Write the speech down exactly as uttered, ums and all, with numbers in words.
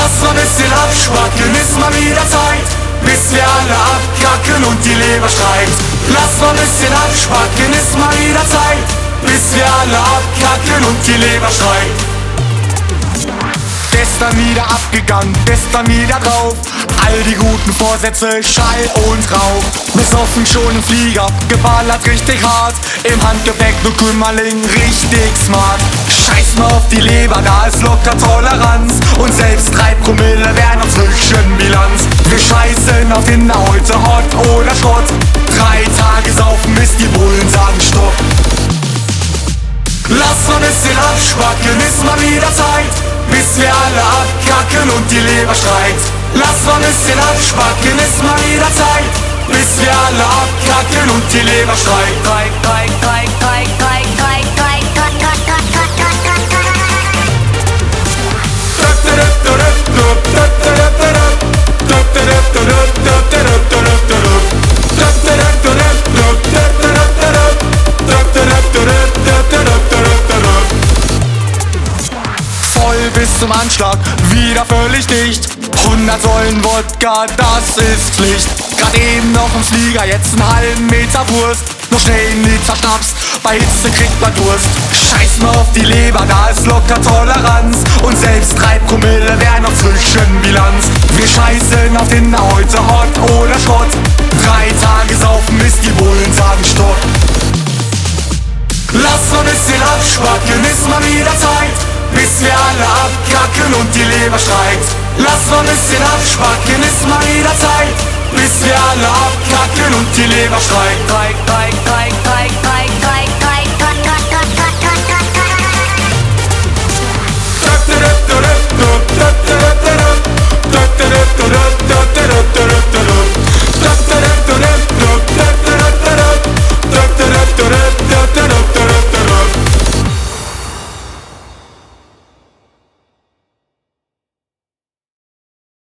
Lass mal bisschen abspacken, ist mal wieder Zeit, bis wir alle abkacken und die Leber schreit. Lass mal bisschen abspacken, ist mal wieder Zeit, bis wir alle abkacken und die Leber schreit. Gestern wieder abgegangen, gestern wieder drauf, all die guten Vorsätze, Schall und Rauch. Besoffen schon im Flieger, geballert richtig hart, im Handgepäck nur Kümmerling, richtig smart. Scheiß mal auf die Leber, da ist locker Toleranz, und selbst drei Promille wären auf Zwischenbilanz. Wir scheißen auf den heute Hot oder Schrott, drei Tage saufen, bis die Bullen sagen Stopp. Lass mal bisschen abspacken, ist mal wieder Zeit, bis wir alle abkacken und die Leber schreit. Lass mal bisschen abspacken, ist mal wieder Zeit, bis wir alle abkacken und die Leber schreit. Bis zum Anschlag, wieder völlig dicht. hundert Säulen Wodka, das ist Pflicht. Grad eben noch im Flieger, jetzt einen halben Meter Wurst. Noch schnell einen Liter Schnaps, bei Hitze kriegt man Durst. Scheiß mal auf die Leber, da ist locker Toleranz, und selbst drei Promille wären noch Zwischenbilanz. Wir scheißen auf den heute Hot oder Schrott, drei Tage saufen, bis die Bullen sagen Stopp. Lass mal bisschen abspacken, ist mal wieder Zeit, bis wir alle abkacken und die Leber schreit. Lass mal bisschen abspacken, ist mal wieder Zeit, bis wir alle abkacken und die Leber schreit.